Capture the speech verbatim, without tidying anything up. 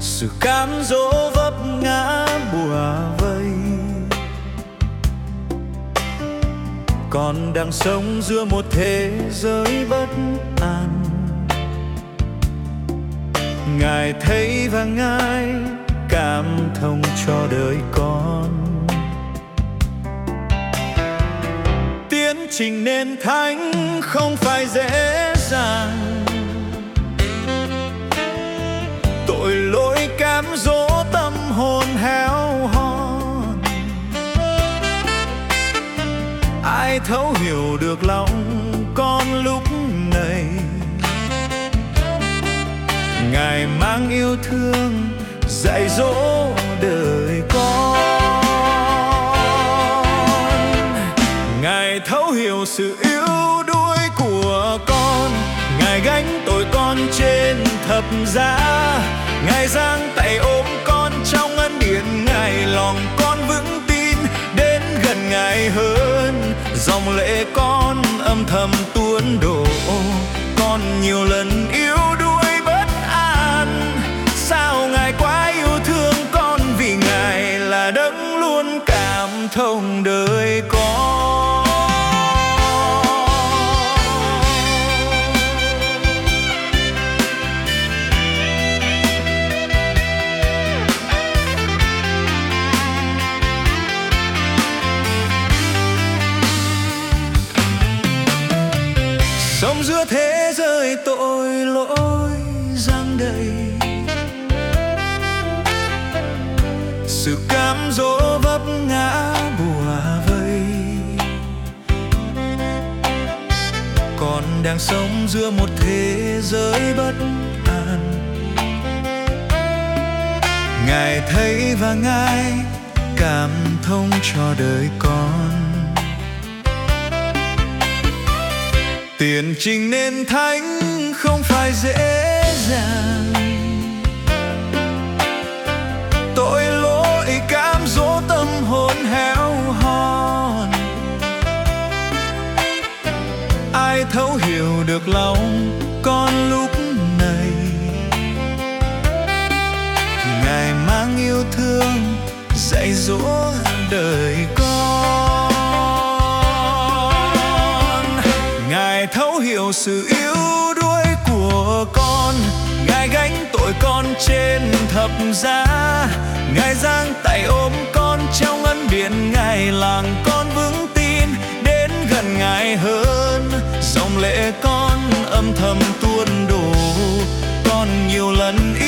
sự cám dỗ vấp ngã bủa vây, con đang sống giữa một thế giới bất an. Ngài thấy và Ngài cảm thông cho đời con. Tiến trình nên thánh không phải dễ dàng, tội lỗi cám dỗ tâm hồn héo hon. Ai thấu hiểu được lòng con lúc này? Ngài mang yêu thương dạy dỗ đời con. Ngài thấu hiểu sự yếu đuối của con. Ngài gánh tội con trên thập giá. Ngài giang tay ôm con trong ân điển. Ngài lòng con vững tin đến gần Ngài hơn. Dòng lệ con âm thầm tuôn đổ. Con nhiều lần yếu đuối bất an. Sao Ngài quá yêu thương con? Vì Ngài là đấng luôn cảm thông đời con. Sống giữa thế giới tội lỗi giăng đầy, sự cám dỗ vấp ngã bủa vây, con đang sống giữa một thế giới bất an. Ngài thấy và Ngài cảm thông cho đời con. Tiền trình nên thánh không phải dễ dàng, tội lỗi cám dỗ tâm hồn héo hon. Ai thấu hiểu được lòng con lúc này? Ngài mang yêu thương dạy dỗ đời con. Ngài thấu hiểu sự yếu đuối của con. Ngài gánh tội con trên thập giá. Ngài giang tay ôm con trong ân điển. Ngài làm con vững tin đến gần Ngài hơn. Dòng lệ con âm thầm tuôn đổ. Con nhiều lần